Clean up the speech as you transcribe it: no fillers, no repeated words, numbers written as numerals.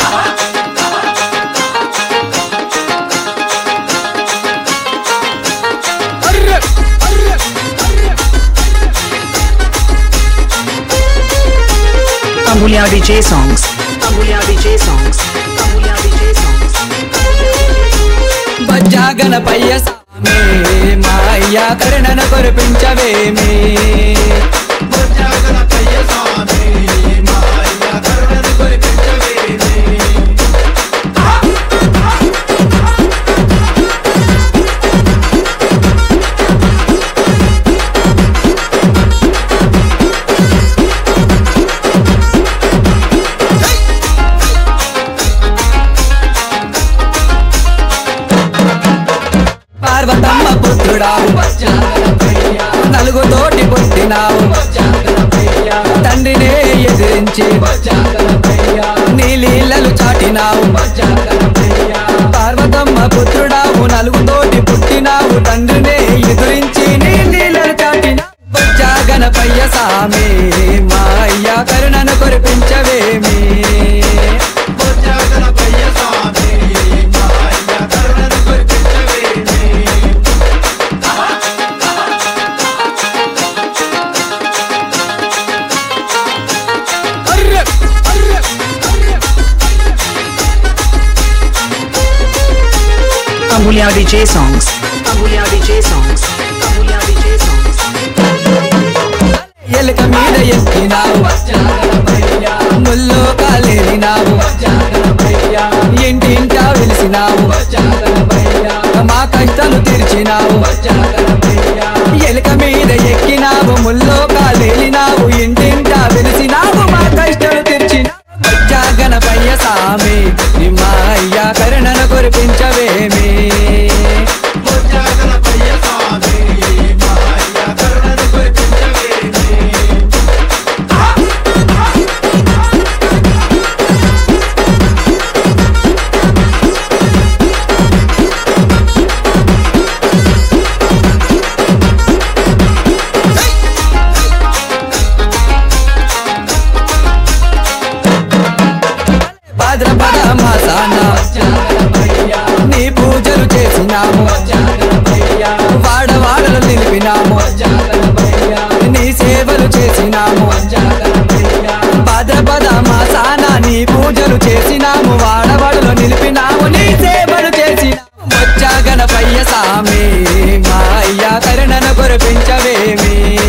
Amulya DJ songs. Amulya DJ songs. Amulya DJ songs. Bajja Ganapayya సామే మా అయ్యా కరుణను కురిపించవేమి బజ్జా గణపయ్య సామే మా అయ్యా కరుణను కురిపించవేమి పార్వతమ్మ పుత్రుడావు నలుగుతోటి పుట్టినావు తండ్రినే ఎదిరించి నీ లీలలు చాటినావు పార్వతమ్మ పుత్రుడావు నలుగుతోటి పుట్టినావు తండ్రినే ఎదిరించి నీ లీలలు చాటినావు బజ్జా గణపయ్య సామి మా అయ్యా కరుణను కురిపించవేమి బజ్జా గణపయ్య సామే మా అయ్యా కరుణను కురిపించవేమి Amulya DJ songs. Amulya DJ songs. Amulya DJ songs. ఎలుక మీద ఎక్కినావు ముల్లో కాలేరినావు ఇంటింటా వెలిసినావు మా కష్టాలు తీర్చినావు ఎలుక మీద ఎక్కినావు ముల్లో కాలేలినావు ఇంటింటా వెలిసినావు మా కష్టాలు తీర్చినావు బజ్జా గణపయ్య సామి మా అయ్యా కరుణను కురిపించవేమి బజ్జా గణపయ్య సామే మా అయ్యా కరుణను కురిపించవేమి భాద్రపద మాసాన నీ పూజలు చేసినాము వాడవాడలు నిలిపినాము నీ సేవలు చేసినాము భాద్రపద మాసాన నీ పూజలు చేసినాము వాడవాడలు నిలిపినాము నీ సేవలు చేసినాము బజ్జా గణపయ్య సామి మా అయ్యా కరుణను కురిపించవేమి